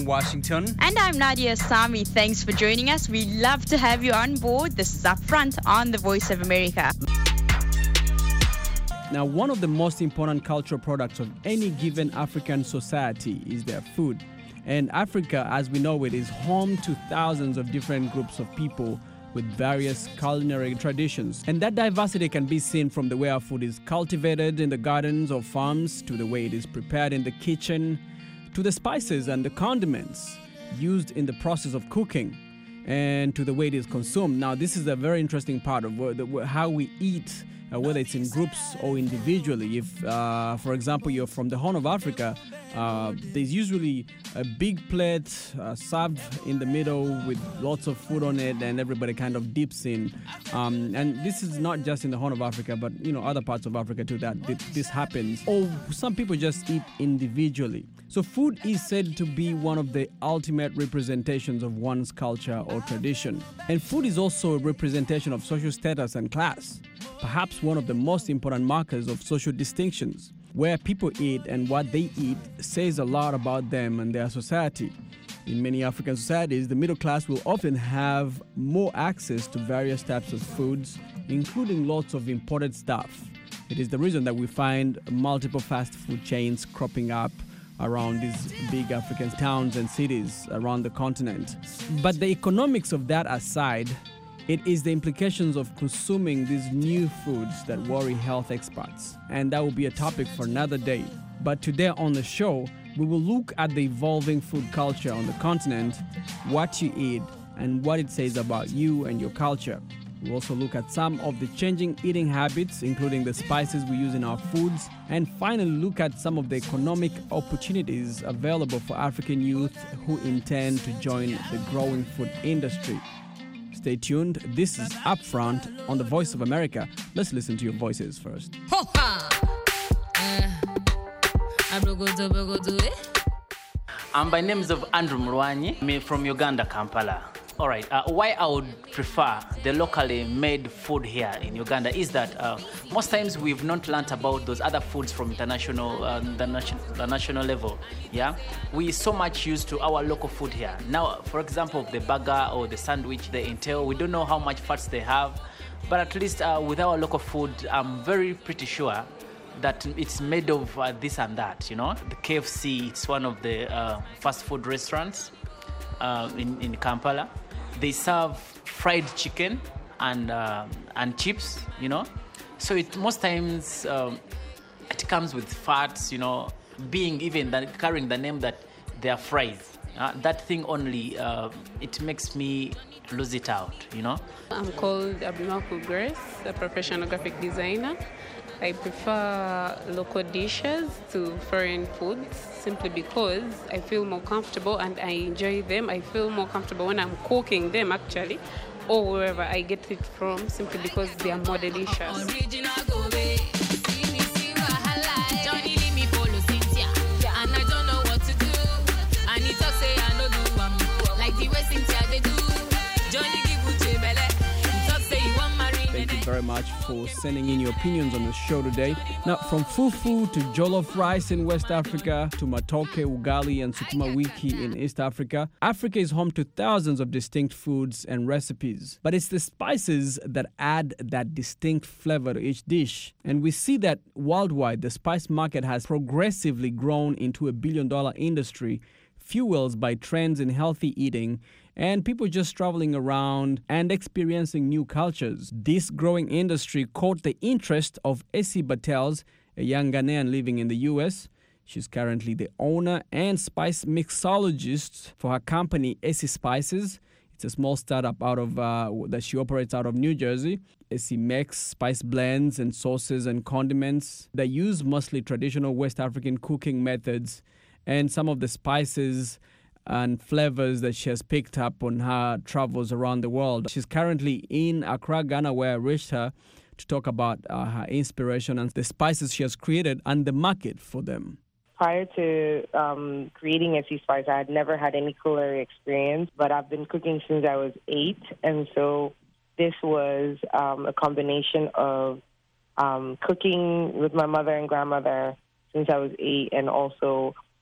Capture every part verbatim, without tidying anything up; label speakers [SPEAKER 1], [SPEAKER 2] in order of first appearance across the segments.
[SPEAKER 1] Washington.
[SPEAKER 2] And I'm Nadia Sami. Thanks for joining us. We love to have you on board. This is Upfront on the Voice of America.
[SPEAKER 3] Now, one of the most important cultural products of any given African society is their food. And Africa, as we know it, is home to thousands of different groups of people with various culinary traditions. And that diversity can be seen from the way our food is cultivated in the gardens or farms, to the way it is prepared in the kitchen, to the spices and the condiments used in the process of cooking, and to the way it is consumed. Now, this is a very interesting part of how we eat, uh, whether it's in groups or individually. If, uh, for example, you're from the Horn of Africa, uh, there's usually a big plate uh, served in the middle with lots of food on it, and everybody kind of dips in. Um, and this is not just in the Horn of Africa, but you know, other parts of Africa too, that this happens. Or some people just eat individually. So food is said to be one of the ultimate representations of one's culture or tradition. And food is also a representation of social status and class, perhaps one of the most important markers of social distinctions. Where people eat and what they eat says a lot about them and their society. In many African societies, the middle class will often have more access to various types of foods, including lots of imported stuff. It is the reason that we find multiple fast food chains cropping up around these big African towns and cities around the continent. But the economics of that aside, it is the implications of consuming these new foods that worry health experts. And that will be a topic for another day. But today on the show, we will look at the evolving food culture on the continent, what you eat, and what it says about you and your culture. We'll also look at some of the changing eating habits, including the spices we use in our foods, and finally look at some of the economic opportunities available for African youth who intend to join the growing food industry. Stay tuned. This is Upfront on the Voice of America. Let's listen to your voices first.
[SPEAKER 4] Um, by names of Andrew Murwanyi, me from Uganda, Kampala. All right, uh, why I would prefer the locally made food here in Uganda is that uh, most times we've not learned about those other foods from international, uh, the, nation, the national level. Yeah, we so much used to our local food here. Now, for example, the burger or the sandwich they entail, we don't know how much fats they have, but at least uh, with our local food, I'm very pretty sure that it's made of uh, this and that. You know, the K F C, it's one of the uh, fast food restaurants uh, in in Kampala. They serve fried chicken and uh, and chips, you know. So it most times um, it comes with fats, you know, being even the, carrying the name that they are fries. Uh, that thing only, uh, it makes me lose it out, you know.
[SPEAKER 5] I'm called Abimaku Grace, a professional graphic designer. I prefer local dishes to foreign foods simply because I feel more comfortable and I enjoy them. I feel more comfortable when I'm cooking them actually, or wherever I get it from, simply because they are more delicious.
[SPEAKER 3] Very much for sending in your opinions on the show today. Now, from fufu to jollof rice in West Africa to matoke, ugali, and sukuma wiki in East Africa, Africa is home to thousands of distinct foods and recipes. But it's the spices that add that distinct flavor to each dish. And we see that worldwide, the spice market has progressively grown into a billion-dollar industry, fueled by trends in healthy eating and people just traveling around and experiencing new cultures. This growing industry caught the interest of Essie Battels, a young Ghanaian living in the U S. She's currently the owner and spice mixologist for her company, Essie Spices. It's a small startup out of uh, that she operates out of New Jersey. Essie makes spice blends and sauces and condiments that use mostly traditional West African cooking methods, and some of the spices and flavors that she has picked up on her travels around the world. She's currently in Accra, Ghana, where I reached her to talk about uh, her inspiration and the spices she has created and the market for them.
[SPEAKER 6] Prior to um, creating Essie Spice, I had never had any culinary experience, but I've been cooking since I was eight, and so this was um, a combination of um, cooking with my mother and grandmother since I was eight, and also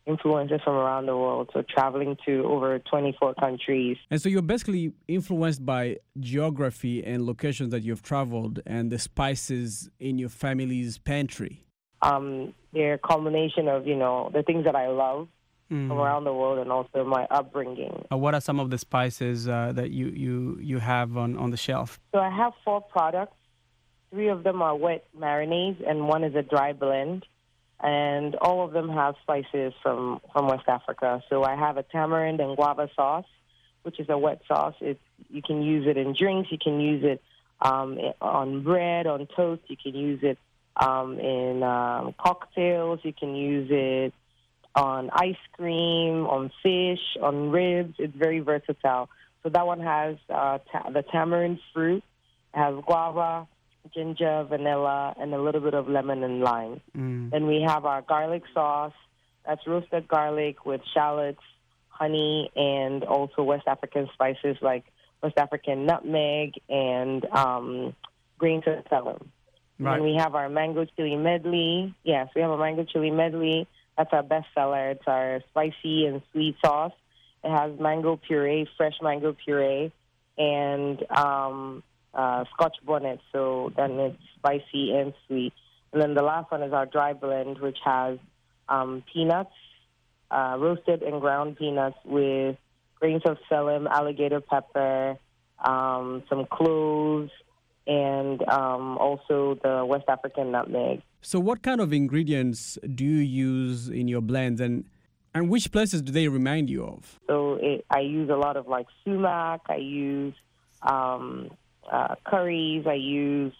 [SPEAKER 6] influencers from around the world, so traveling to over twenty-four countries.
[SPEAKER 3] And so you're basically influenced by geography and locations that you've traveled and the spices in your family's pantry.
[SPEAKER 6] Um, they're a combination of, you know, the things that I love
[SPEAKER 3] Mm.
[SPEAKER 6] from around the world and also my upbringing.
[SPEAKER 3] Uh, what are some of the spices uh, that you, you, you have on, on the shelf?
[SPEAKER 6] So I have four products. Three of them are wet marinades and one is a dry blend. And all of them have spices from, from West Africa. So I have a tamarind and guava sauce, which is a wet sauce. It's, you can use it in drinks. You can use it um, on bread, on toast. You can use it um, in um, cocktails. You can use it on ice cream, on fish, on ribs. It's very versatile. So that one has uh, ta- the tamarind fruit, it has guava, ginger, vanilla, and a little bit of lemon and lime. Mm. Then we have our garlic sauce. That's roasted garlic with shallots, honey, and also West African spices like West African nutmeg and um, grains of celery. Right. And we have our mango chili medley. Yes, we have a mango chili medley. That's our best seller. It's our spicy and sweet sauce. It has mango puree, fresh mango puree, and um, uh, Scotch bonnet. So then it's spicy and sweet. And then the last one is our dry blend, which has um, peanuts, uh, roasted and ground peanuts with grains of psyllium, alligator pepper, um, some cloves, and um, also the West African nutmeg.
[SPEAKER 3] So what kind of ingredients do you use in your blends, and and which places do they remind you of?
[SPEAKER 6] So it, I use a lot of like sumac, I use um, uh, curries, I use,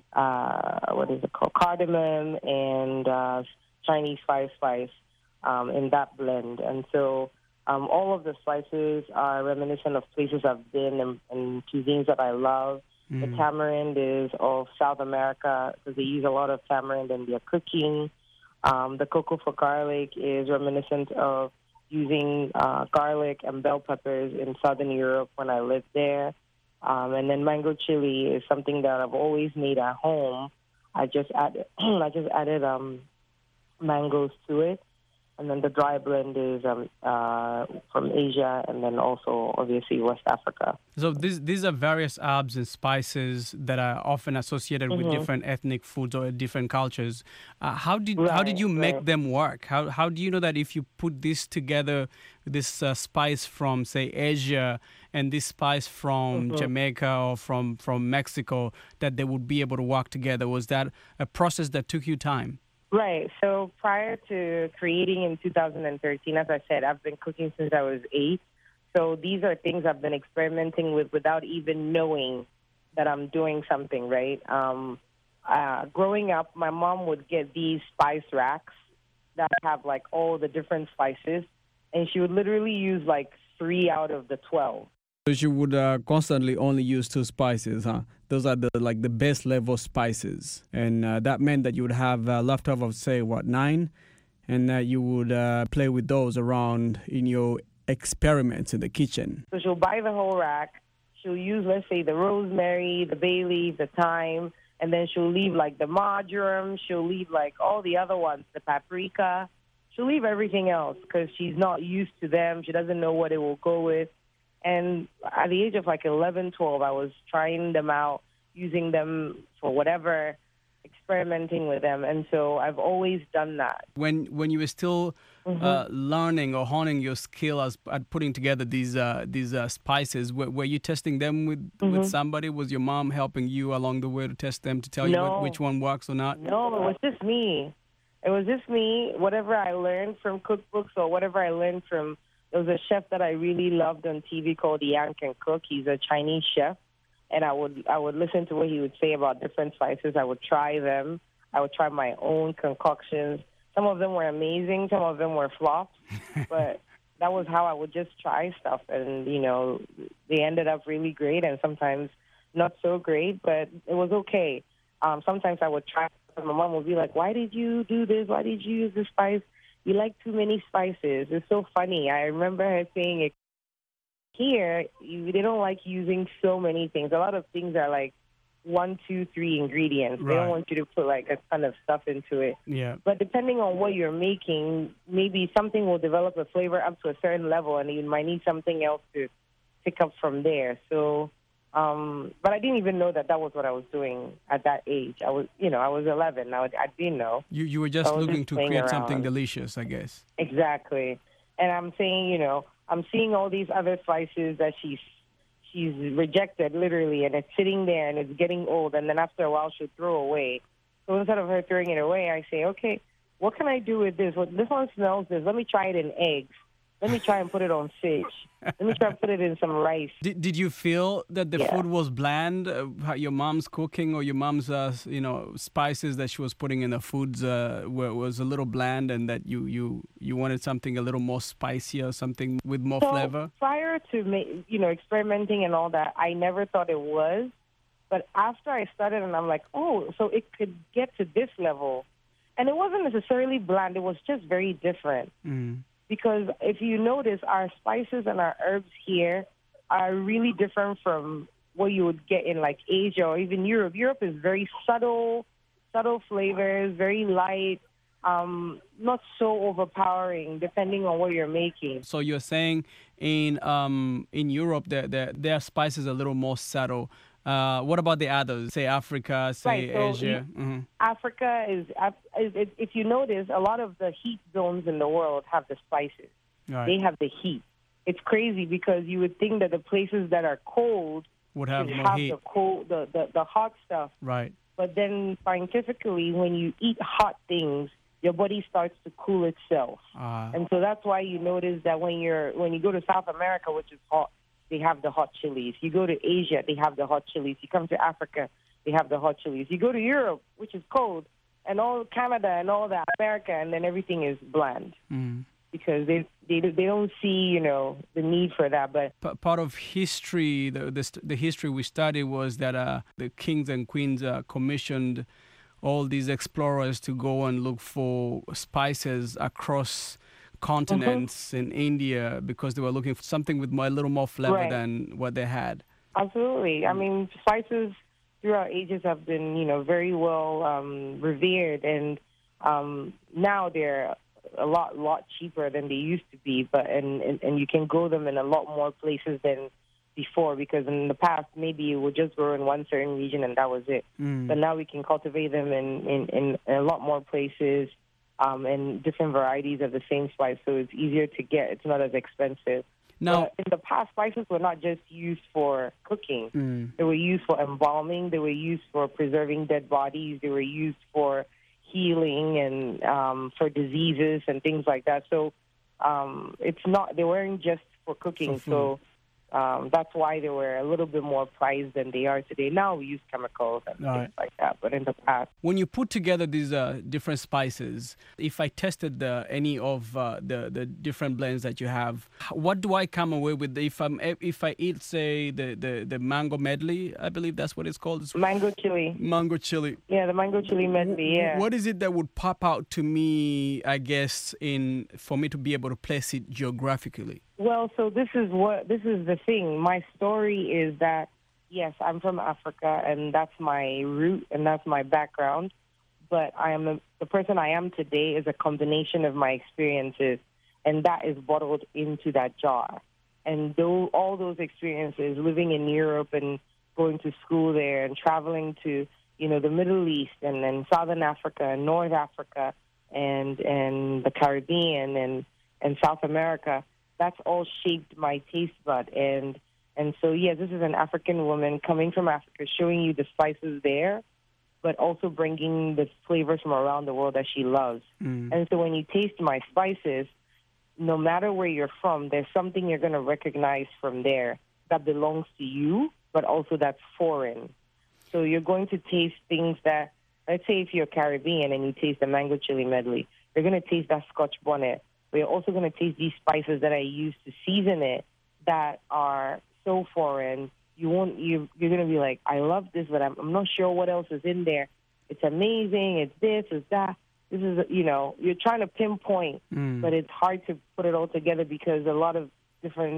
[SPEAKER 6] uh, what is it called, cardamom and uh, Chinese five spice um, in that blend. And so um, all of the spices are reminiscent of places I've been and, and cuisines that I love. Mm. The tamarind is of South America because they use a lot of tamarind in their cooking. Um, the cocoa for garlic is reminiscent of using uh, garlic and bell peppers in Southern Europe when I lived there. Um, and then mango chili is something that I've always made at home. I just added, I just added um, mangoes to it. And then the dry blend is um, uh, from Asia and then also, obviously, West Africa.
[SPEAKER 3] So these these are various herbs and spices that are often associated mm-hmm. with different ethnic foods or different cultures. Uh, how did
[SPEAKER 6] right,
[SPEAKER 3] how did you make
[SPEAKER 6] right.
[SPEAKER 3] them work? How how do you know that if you put this together, this uh, spice from, say, Asia and this spice from mm-hmm. Jamaica or from, from Mexico, that they would be able to work together? Was that a process that took you time?
[SPEAKER 6] Right. So prior to creating in two thousand thirteen, as I said, I've been cooking since I was eight. So these are things I've been experimenting with without even knowing that I'm doing something, right? Um, uh, growing up, my mom would get these spice racks that have, like, all the different spices, and she would literally use, like, three out of the twelve.
[SPEAKER 3] So she would uh, constantly only use two spices, huh? Those are the like the base level spices, and uh, that meant that you would have uh, leftover of, say, what, nine, and uh, you would uh, play with those around in your experiments in the kitchen.
[SPEAKER 6] So she'll buy the whole rack. She'll use, let's say, the rosemary, the bay leaf, the thyme, and then she'll leave like the marjoram. She'll leave like all the other ones, the paprika. She'll leave everything else because she's not used to them. She doesn't know what it will go with. And at the age of like eleven, twelve, I was trying them out, using them for whatever, experimenting with them. And so I've always done that.
[SPEAKER 3] When when you were still mm-hmm. uh, learning or honing your skill as, at putting together these uh, these uh, spices, were, were you testing them with, mm-hmm. with somebody? Was your mom helping you along the way to test them, to tell
[SPEAKER 6] no.
[SPEAKER 3] you what, which one works or not?
[SPEAKER 6] No, it was just me. It was just me. Whatever I learned from cookbooks or whatever I learned from... There was a chef that I really loved on T V called Yang Can Cook. He's a Chinese chef, and I would I would listen to what he would say about different spices. I would try them. I would try my own concoctions. Some of them were amazing. Some of them were flops, but that was how I would just try stuff, and you know, they ended up really great, and sometimes not so great, but it was okay. Um, sometimes I would try, and my mom would be like, "Why did you do this? Why did you use this spice? You like too many spices." It's so funny. I remember her saying it. Here, you, they don't like using so many things. A lot of things are like one, two, three ingredients. They
[SPEAKER 3] Right.
[SPEAKER 6] don't want you to put like a ton of stuff into it.
[SPEAKER 3] Yeah.
[SPEAKER 6] But depending on what you're making, maybe something will develop a flavor up to a certain level, and you might need something else to pick up from there. So, um, but I didn't even know that that was what I was doing at that age. I was, you know, I was eleven. I, was, I didn't know.
[SPEAKER 3] You you were just
[SPEAKER 6] I was
[SPEAKER 3] looking
[SPEAKER 6] just
[SPEAKER 3] to
[SPEAKER 6] playing
[SPEAKER 3] create something
[SPEAKER 6] around.
[SPEAKER 3] delicious, I guess.
[SPEAKER 6] Exactly. And I'm saying, you know, I'm seeing all these other spices that she's she's rejected, literally, and it's sitting there and it's getting old, and then after a while she'll throw away. So instead of her throwing it away, I say, okay, what can I do with this? Well, this one smells this. Let me try it in eggs. Let me try and put it on fish. Let me try and put it in some rice.
[SPEAKER 3] Did Did you feel that the
[SPEAKER 6] Yeah.
[SPEAKER 3] food was bland? Uh, how your mom's cooking or your mom's, uh, you know, spices that she was putting in the foods uh, were, was a little bland, and that you, you, you wanted something a little more spicier, something with more
[SPEAKER 6] So
[SPEAKER 3] flavor?
[SPEAKER 6] prior to ma- you know experimenting and all that, I never thought it was. But after I started, and I'm like, oh, so it could get to this level, and it wasn't necessarily bland. It was just very different.
[SPEAKER 3] Mm.
[SPEAKER 6] Because if you notice, our spices and our herbs here are really different from what you would get in like Asia or even Europe. Europe is very subtle, subtle flavors, very light, um, not so overpowering, depending on what you're making.
[SPEAKER 3] So you're saying in um in Europe their their their spices are a little more subtle. Uh, what about the others? Say Africa, say
[SPEAKER 6] Right, so
[SPEAKER 3] Asia.
[SPEAKER 6] you-
[SPEAKER 3] Mhm.
[SPEAKER 6] Africa is, is, is, if you notice, a lot of the heat zones in the world have the spices.
[SPEAKER 3] Right.
[SPEAKER 6] They have the heat. It's crazy because you would think that the places that are cold
[SPEAKER 3] Would have
[SPEAKER 6] should
[SPEAKER 3] more
[SPEAKER 6] have
[SPEAKER 3] heat.
[SPEAKER 6] the cold, the, the, the hot stuff.
[SPEAKER 3] Right.
[SPEAKER 6] But then scientifically, when you eat hot things, your body starts to cool itself.
[SPEAKER 3] Ah.
[SPEAKER 6] And so that's why you notice that when you're when you go to South America, which is hot, they have the hot chilies. You go to Asia, they have the hot chilies. You come to Africa, they have the hot chilies. You go to Europe, which is cold, and all Canada and all that, America, and then everything is bland
[SPEAKER 3] Mm.
[SPEAKER 6] because they they they don't see, you know, the need for that. But
[SPEAKER 3] P- part of history, the, the st- the history we studied was that uh, the kings and queens uh, commissioned all these explorers to go and look for spices across continents in India because they were looking for something with more, a little more flavor
[SPEAKER 6] Right.
[SPEAKER 3] than what they had.
[SPEAKER 6] absolutely, I mean, spices throughout ages have been, you know, very well um, revered, and um, now they're a lot, lot cheaper than they used to be. But and, and and you can grow them in a lot more places than before, because in the past maybe it would just grow in one certain region and that was it.
[SPEAKER 3] Mm.
[SPEAKER 6] But now we can cultivate them in in, in a lot more places, um, and different varieties of the same spice, so it's easier to get. It's not as expensive.
[SPEAKER 3] Now,
[SPEAKER 6] But in the past, spices were not just used for cooking.
[SPEAKER 3] Mm.
[SPEAKER 6] They were used for embalming. They were used for preserving dead bodies. They were used for healing and um, for diseases and things like that. So um, it's not. They weren't just for cooking.
[SPEAKER 3] For
[SPEAKER 6] so um, that's why they were a little bit more prized than they are today. Now we use chemicals and
[SPEAKER 3] All
[SPEAKER 6] things
[SPEAKER 3] right.
[SPEAKER 6] like that. But in the past,
[SPEAKER 3] when you put together these uh, different spices, if I tested the, any of uh, the the different blends that you have, what do I come away with? If I'm if I eat, say, the, the, the mango medley, I believe that's what it's called. It's
[SPEAKER 6] mango chili.
[SPEAKER 3] mango chili.
[SPEAKER 6] Yeah, the mango chili medley. Yeah.
[SPEAKER 3] What is it that would pop out to me, I guess, in for me to be able to place it geographically?
[SPEAKER 6] Well, so this is what this is the thing. My story is that yes, I'm from Africa, and that's my root and that's my background. But I am the, the person I am today is a combination of my experiences, and that is bottled into that jar. And though all those experiences, living in Europe and going to school there, and traveling to you know the Middle East and then Southern Africa and North Africa and and the Caribbean and and South America. That's all shaped my taste bud. And and so, yeah, this is an African woman coming from Africa, showing you the spices there, but also bringing the flavors from around the world that she loves.
[SPEAKER 3] Mm.
[SPEAKER 6] And so when you taste my spices, no matter where you're from, there's something you're going to recognize from there that belongs to you, but also that's foreign. So you're going to taste things that, let's say if you're Caribbean and you taste the mango chili medley, you're going to taste that Scotch bonnet. We're also going to taste these spices that I use to season it that are so foreign. You won't. You, you're going to be like, I love this, but I'm, I'm not sure what else is in there. It's amazing. It's this. It's that. This is, you know, you're trying to pinpoint,
[SPEAKER 3] Mm.
[SPEAKER 6] but it's hard to put it all together because a lot of different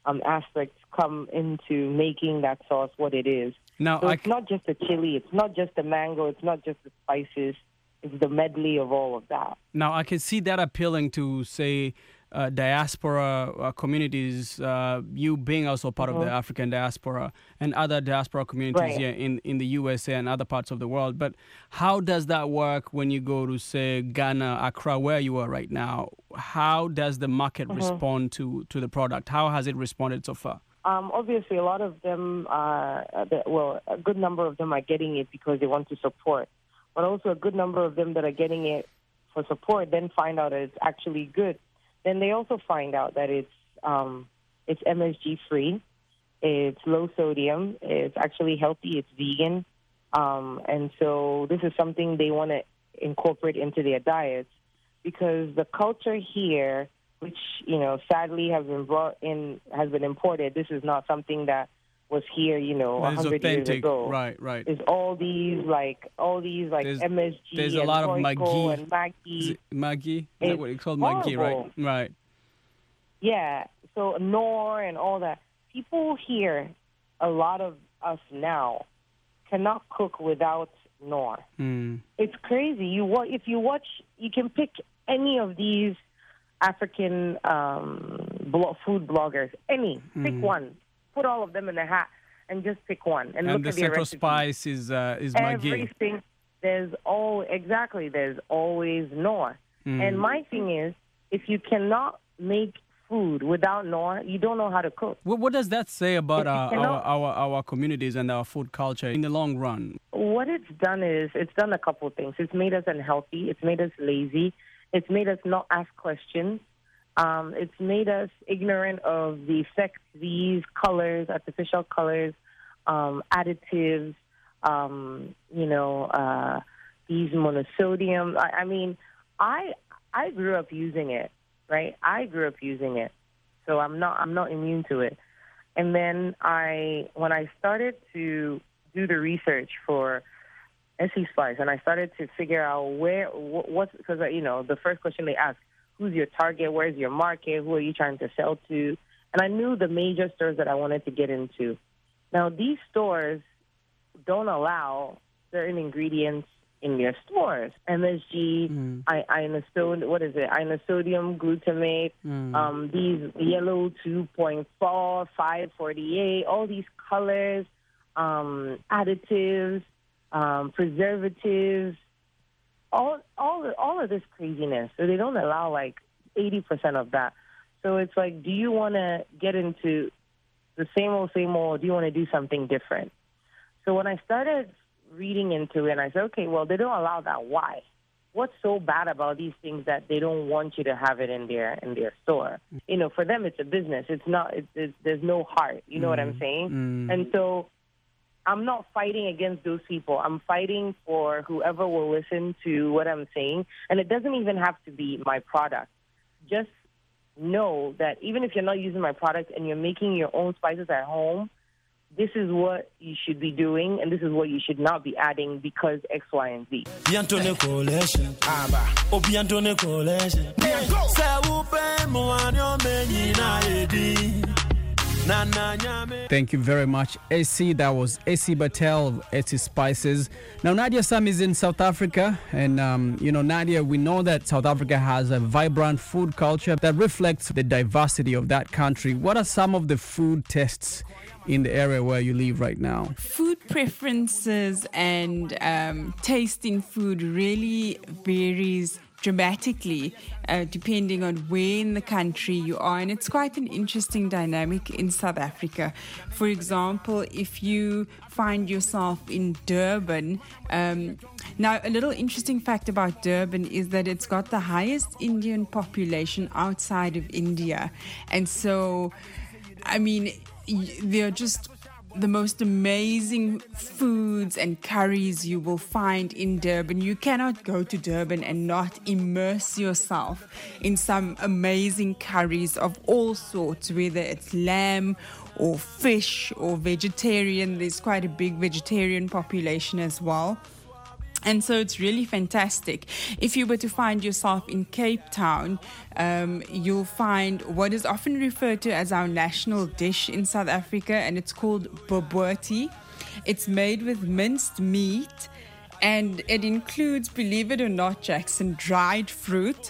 [SPEAKER 6] um, aspects come into making that sauce what it is.
[SPEAKER 3] Now,
[SPEAKER 6] so
[SPEAKER 3] I
[SPEAKER 6] it's not just the chili, it's not just the mango, it's not just the spices, it's the medley of all of that.
[SPEAKER 3] Now, I can see that appealing to, say, uh, diaspora uh, communities, uh, you being also part mm-hmm. of the African diaspora and other diaspora communities
[SPEAKER 6] right.
[SPEAKER 3] here in, in the U S A and other parts of the world. But how does that work when you go to, say, Ghana, Accra, where you are right now? How does the market mm-hmm. respond to, to the product? How has it responded so far?
[SPEAKER 6] Um, obviously, a lot of them, are, well, a good number of them are getting it because they want to support. But also a good number of them that are getting it for support then find out that it's actually good. Then they also find out that it's um, it's M S G free, it's low sodium, it's actually healthy, it's vegan. Um, and so this is something they want to incorporate into their diets because the culture here, which, you know, sadly has been brought in, has been imported, this is not something that was here, you know, a hundred years ago.
[SPEAKER 3] Right, right.
[SPEAKER 6] Is all these like all these like
[SPEAKER 3] there's,
[SPEAKER 6] M S G
[SPEAKER 3] there's
[SPEAKER 6] and
[SPEAKER 3] a lot of Maggi
[SPEAKER 6] and Maggi.
[SPEAKER 3] Maggi, is that what it's called?
[SPEAKER 6] Horrible.
[SPEAKER 3] Maggi, right? Right.
[SPEAKER 6] Yeah. So Knorr and all that. People here, a lot of us now, cannot cook without Knorr.
[SPEAKER 3] Mm.
[SPEAKER 6] It's crazy. You wa- if you watch, you can pick any of these African um, blo- food bloggers. Any, mm. pick one. Put all of them in a hat and just pick one and,
[SPEAKER 3] and
[SPEAKER 6] look
[SPEAKER 3] the
[SPEAKER 6] at their
[SPEAKER 3] central
[SPEAKER 6] recipe.
[SPEAKER 3] spice is uh, is Maggi.
[SPEAKER 6] Everything. There's all exactly. There's always Knorr.
[SPEAKER 3] Mm.
[SPEAKER 6] And my thing is, if you cannot make food without Knorr, you don't know how to cook.
[SPEAKER 3] What, what does that say about our,
[SPEAKER 6] cannot,
[SPEAKER 3] our, our our communities and our food culture in the long run?
[SPEAKER 6] What it's done is it's done a couple of things. It's made us unhealthy. It's made us lazy. It's made us not ask questions. Um, it's made us ignorant of the effects these colors, artificial colors, um, additives, um, you know, uh, these monosodium. I, I mean, I I grew up using it, right? I grew up using it, so I'm not I'm not immune to it. And then I, when I started to do the research for Essie Spice, and I started to figure out where what, what's because you know the first question they ask. Who's your target? Where's your market? Who are you trying to sell to? And I knew the major stores that I wanted to get into. Now, these stores don't allow certain ingredients in their stores. M S G, mm. inosodium, what is it? Inosodium glutamate, mm. um, these yellow two point four, five forty-eight, all these colors, um, additives, um, preservatives, all all all of this craziness. So they don't allow like eighty percent of that. So it's like, do you want to get into the same old, same old, or do you want to do something different? So when I started reading into it, I said, okay, well, they don't allow that. Why? What's so bad about these things that they don't want you to have it in their in their store? You know, for them, it's a business. It's not. It's, it's, there's no heart. You know mm. what I'm saying? Mm. And so I'm not fighting against those people. I'm fighting for whoever will listen to what I'm saying. And it doesn't even have to be my product. Just know that even if you're not using my product and you're making your own spices at home, this is what you should be doing, and this is what you should not be adding because X, Y, and Z.
[SPEAKER 3] Thank you very much, Essie. That was Essie Batel of Essie Spices. Now, Nadia Sam is in South Africa. And, um, you know, Nadia, we know that South Africa has a vibrant food culture that reflects the diversity of that country. What are some of the food tastes in the area where you live right now?
[SPEAKER 1] Food preferences and um, tasting food really varies dramatically uh, depending on where in the country you are, and it's quite an interesting dynamic in South Africa. For example, if you find yourself in Durban, um, now a little interesting fact about Durban is that it's got the highest Indian population outside of India, and so I mean they're just the most amazing foods and curries you will find in Durban. You cannot go to Durban and not immerse yourself in some amazing curries of all sorts, whether it's lamb or fish or vegetarian. There's quite a big vegetarian population as well. And so it's really fantastic. If you were to find yourself in Cape Town, um, you'll find what is often referred to as our national dish in South Africa, and it's called bobotie. It's made with minced meat, and it includes, believe it or not, Jackson, dried fruit.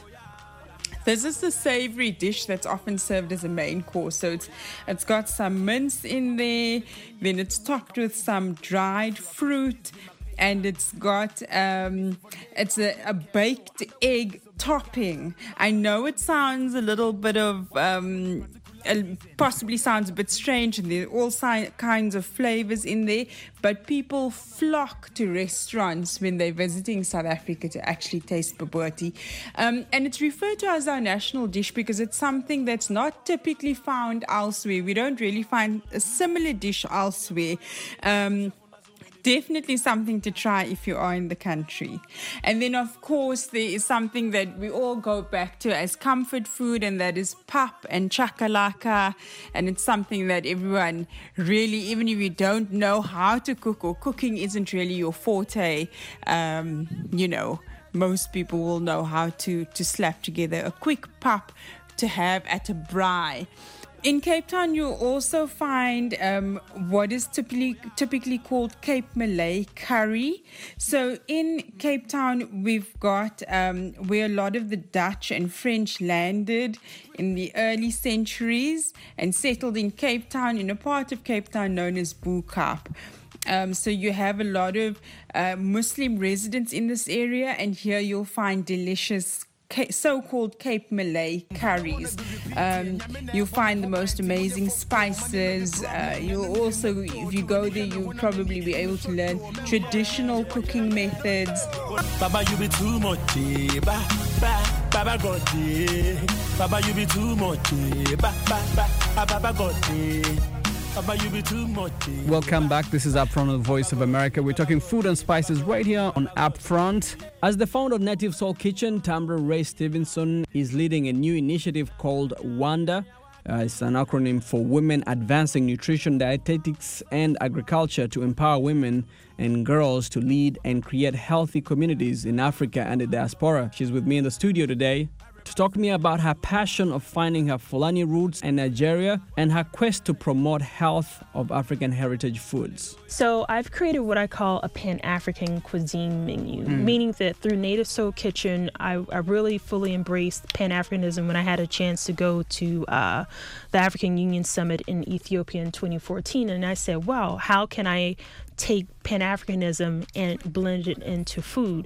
[SPEAKER 1] This is the savory dish that's often served as a main course. So it's it's got some mince in there, then it's topped with some dried fruit, and it's got um, it's a, a baked egg topping. I know it sounds a little bit of um, possibly sounds a bit strange, and there are all si- kinds of flavors in there, but people flock to restaurants when they're visiting South Africa to actually taste bobotie. Um, and it's referred to as our national dish because it's something that's not typically found elsewhere. We don't really find a similar dish elsewhere. Um, Definitely something to try if you are in the country. And then, of course, there is something that we all go back to as comfort food, and that is pap and chakalaka. And it's something that everyone really, even if you don't know how to cook or cooking isn't really your forte, um, you know, most people will know how to, to slap together a quick pap to have at a braai. In Cape Town, you'll also find um, what is typically typically called Cape Malay curry. So in Cape Town, we've got um, where a lot of the Dutch and French landed in the early centuries and settled in Cape Town, in a part of Cape Town known as Bo Kaap. Um, so you have a lot of uh, Muslim residents in this area, and here you'll find delicious so-called Cape Malay curries. Um, you'll find the most amazing spices. Uh, you'll also, if you go there, you'll probably be able to learn traditional cooking methods.
[SPEAKER 7] Baba, you be too much. Baba got Baba, you be too much. Baba got
[SPEAKER 3] Welcome back. This is Upfront on the Voice of America. We're talking food and spices right here on Upfront. As the founder of Native Soul Kitchen, Tambra Ray Stevenson is leading a new initiative called WANDA. Uh, it's an acronym for Women Advancing Nutrition, Dietetics and Agriculture to empower women and girls to lead and create healthy communities in Africa and the diaspora. She's with me in the studio today to talk to me about her passion of finding her Fulani roots in Nigeria and her quest to promote health of African heritage foods.
[SPEAKER 8] So I've created what I call a Pan-African cuisine menu, mm. meaning that through Native Soul Kitchen, I, I really fully embraced Pan-Africanism when I had a chance to go to uh, the African Union Summit in Ethiopia in twenty fourteen. And I said, wow, how can I take Pan-Africanism and blend it into food?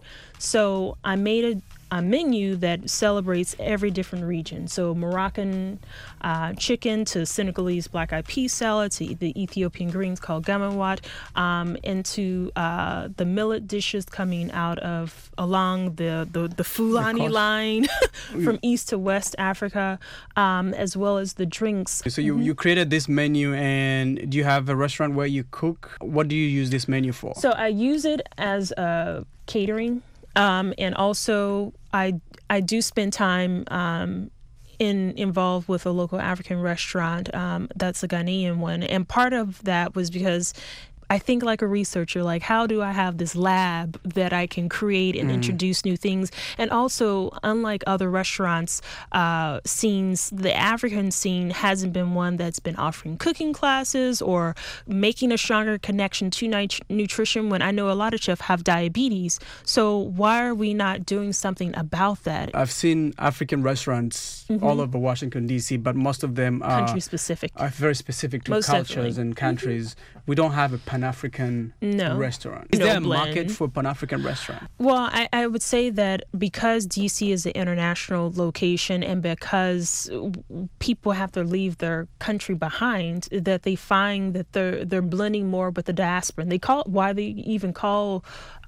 [SPEAKER 8] So I made a a menu that celebrates every different region. So Moroccan uh, chicken to Senegalese black-eyed pea salad to the Ethiopian greens called gamawat, um, into uh, the millet dishes coming out of along the, the, the Fulani line from east to west Africa, um, as well as the drinks.
[SPEAKER 9] So you, mm-hmm. you created this menu, and do you have a restaurant where you cook? What do you use this menu for?
[SPEAKER 8] So I use it as a catering. Um, and also, I I do spend time um, in involved with a local African restaurant um, that's a Ghanaian one. And part of that was because I think like a researcher, like how do I have this lab that I can create and mm. introduce new things? And also, unlike other restaurants uh, scenes, the African scene hasn't been one that's been offering cooking classes or making a stronger connection to nit- nutrition when I know a lot of chefs have diabetes. So why are we not doing something about that?
[SPEAKER 9] I've seen African restaurants mm-hmm. all over Washington, D C, but most of them are,
[SPEAKER 8] country specific.
[SPEAKER 9] are very specific to
[SPEAKER 8] most
[SPEAKER 9] cultures
[SPEAKER 8] definitely.
[SPEAKER 9] and countries. Mm-hmm. We don't have a Pan-African
[SPEAKER 8] no.
[SPEAKER 9] restaurant. Is
[SPEAKER 8] no
[SPEAKER 9] there a
[SPEAKER 8] blend.
[SPEAKER 9] market for Pan-African restaurant?
[SPEAKER 8] Well, I, I would say that because D C is an international location and because people have to leave their country behind, that they find that they're they're blending more with the diaspora. And they call it, why they even call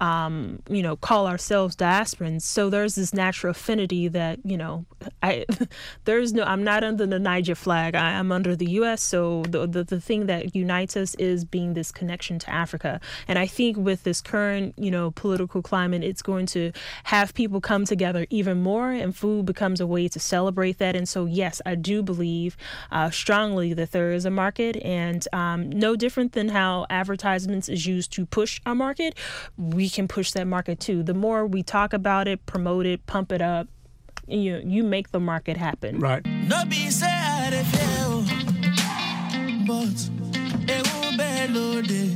[SPEAKER 8] um, you know, call ourselves diasporans. So there's this natural affinity that, you know, I there's no I'm not under the Niger flag. I, I'm under the U S So the, the the thing that unites us is being this connection connection to Africa. And I think with this current, you know, political climate, it's going to have people come together even more, and food becomes a way to celebrate that. And so, yes, I do believe uh, strongly that there is a market, and um, no different than how advertisements is used to push a market, we can push that market too. The more we talk about it, promote it, pump it up, you you make the market happen.
[SPEAKER 9] Right.
[SPEAKER 7] No be say I dey fail, but e wo be lode.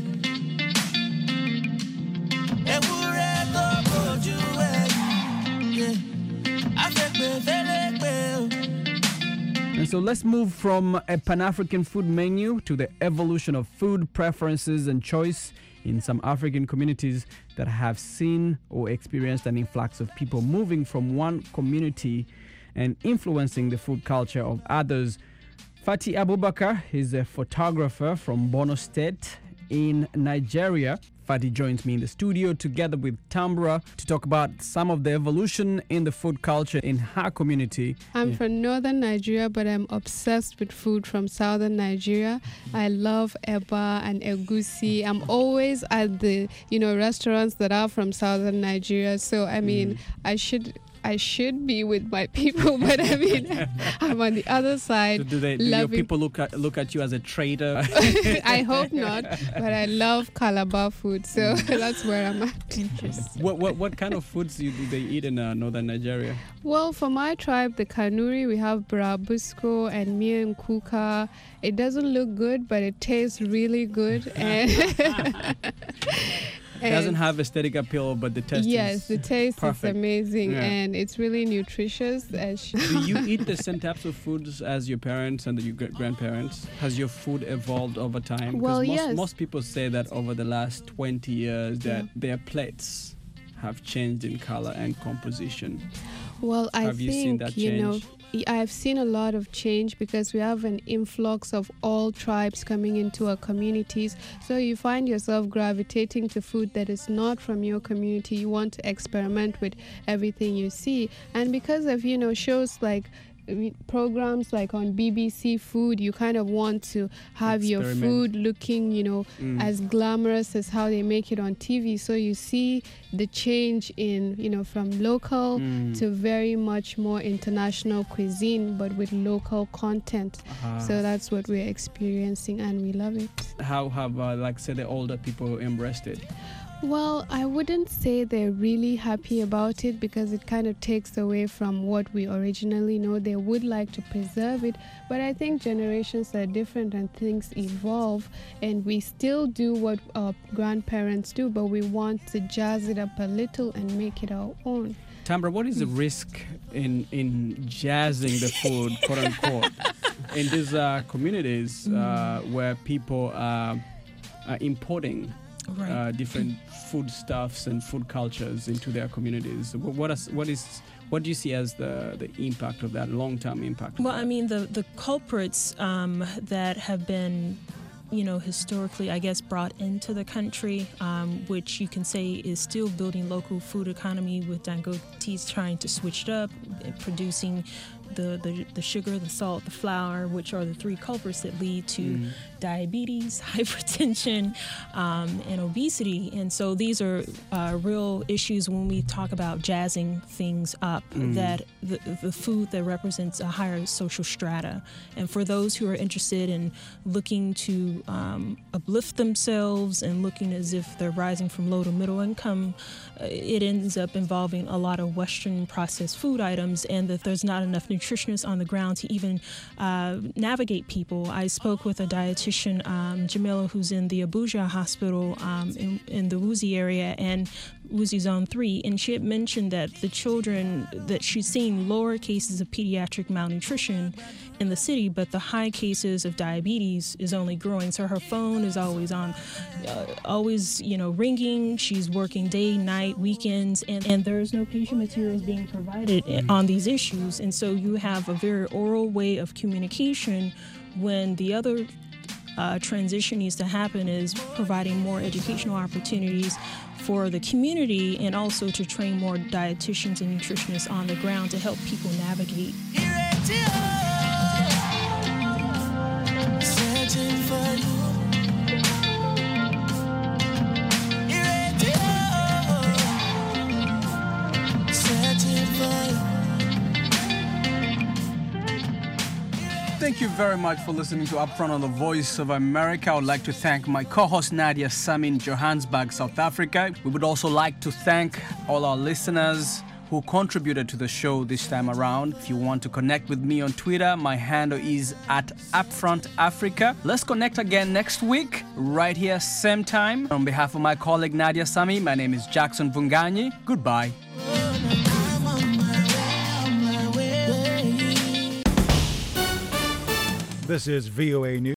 [SPEAKER 7] E wo re to boju e. Yeah. I fake be fele pe.
[SPEAKER 3] And so let's move from a Pan-African food menu to the evolution of food preferences and choice in some African communities that have seen or experienced an influx of people moving from one community and influencing the food culture of others. Fatih Abubakar is a photographer from Borno State in Nigeria. Fatih joins me in the studio together with Tambra to talk about some of the evolution in the food culture in her community.
[SPEAKER 10] I'm
[SPEAKER 3] Yeah.
[SPEAKER 10] from northern Nigeria, but I'm obsessed with food from southern Nigeria. I love eba and egusi. I'm always at the, you know, restaurants that are from southern Nigeria. So, I mean, I should... I should be with my people, but I mean, I'm on the other side.
[SPEAKER 3] So do they, do your
[SPEAKER 10] loving-
[SPEAKER 3] people look at look at you as a trader?
[SPEAKER 10] I hope not, but I love Calabar food, so that's where I'm at.
[SPEAKER 8] Interesting.
[SPEAKER 3] what what what kind of foods do, you, do they eat in uh, northern Nigeria?
[SPEAKER 10] Well, for my tribe, the Kanuri, we have Brabusco and Mian Kuka. It doesn't look good, but it tastes really good. And
[SPEAKER 3] It doesn't have aesthetic appeal, but the taste
[SPEAKER 10] yes,
[SPEAKER 3] is
[SPEAKER 10] the taste
[SPEAKER 3] perfect.
[SPEAKER 10] is amazing,
[SPEAKER 3] Yeah.
[SPEAKER 10] and it's really nutritious. And sh-
[SPEAKER 3] Do you eat the same types of foods as your parents and your great grandparents? Has your food evolved over time? 'Cause
[SPEAKER 10] Well,
[SPEAKER 3] most,
[SPEAKER 10] yes.
[SPEAKER 3] most people say that over the last twenty years that
[SPEAKER 10] Yeah.
[SPEAKER 3] their plates have changed in color and composition.
[SPEAKER 10] Well, I
[SPEAKER 3] Have you
[SPEAKER 10] think,
[SPEAKER 3] seen that
[SPEAKER 10] you know,
[SPEAKER 3] change?
[SPEAKER 10] y- I've seen a lot of change because we have an influx of all tribes coming into our communities. So you find yourself gravitating to food that is not from your community. You want to experiment with everything you see. And because of, you know, shows like I- programs like on B B C Food, you kind of want to have your
[SPEAKER 3] Experiment.
[SPEAKER 10] food looking, you know,
[SPEAKER 3] Mm.
[SPEAKER 10] as glamorous as how they make it on T V. So you see the change in, you know, from local
[SPEAKER 3] Mm.
[SPEAKER 10] to very much more international cuisine, but with local content.
[SPEAKER 3] Ah.
[SPEAKER 10] So that's what we're experiencing, and we love it.
[SPEAKER 3] How have, uh, like, say, the older people embraced it?
[SPEAKER 10] Well, I wouldn't say they're really happy about it because it kind of takes away from what we originally know. They would like to preserve it, but I think generations are different and things evolve, and we still do what our grandparents do, but we want to jazz it up a little and make it our own.
[SPEAKER 3] Tambra, what is the risk in in jazzing the food, quote unquote, in these uh, communities uh, where people are, are importing
[SPEAKER 8] Right.
[SPEAKER 3] uh, different foodstuffs and food cultures into their communities? Wh- What is what is what do you see as the, the impact of that, long-term impact? of
[SPEAKER 8] Well,
[SPEAKER 3] that?
[SPEAKER 8] I mean, the, the culprits um, that have been, you know, historically, I guess, brought into the country, um, which you can say is still building local food economy with Dangote's trying to switch it up, uh, producing the, the, the sugar, the salt, the flour, which are the three culprits that lead to
[SPEAKER 3] Mm.
[SPEAKER 8] diabetes, hypertension, um, and obesity. And so these are uh, real issues when we talk about jazzing things up,
[SPEAKER 3] Mm.
[SPEAKER 8] that the, the food that represents a higher social strata. And for those who are interested in looking to um, uplift themselves and looking as if they're rising from low to middle income, uh, it ends up involving a lot of Western processed food items, and that there's not enough nutritionists on the ground to even uh, navigate people. I spoke with a dietitian, um, Jamila, who's in the Abuja hospital um, in, in the Wuzi area, and Wuzi Zone three, and she had mentioned that the children, that she's seen lower cases of pediatric malnutrition in the city, but the high cases of diabetes is only growing. So her phone is always on, uh, always, you know, ringing. She's working day, night, weekends, and, and there's no patient materials being provided on these issues. And so you have a very oral way of communication when the other uh, transition needs to happen is providing more educational opportunities for the community, and also to train more dietitians and nutritionists on the ground to help people navigate.
[SPEAKER 7] Searching for you.
[SPEAKER 3] you very much for listening to Upfront on the Voice of America. I would like to thank my co-host Nadia Sami in Johannesburg, South Africa. We would also like to thank all our listeners who contributed to the show this time around. If you want to connect with me on Twitter, my handle is at Upfront Africa. Let's connect again next week, right here, same time. On behalf of my colleague Nadia Sami, my name is Jackson Vunganyi. Goodbye.
[SPEAKER 11] This is V O A News.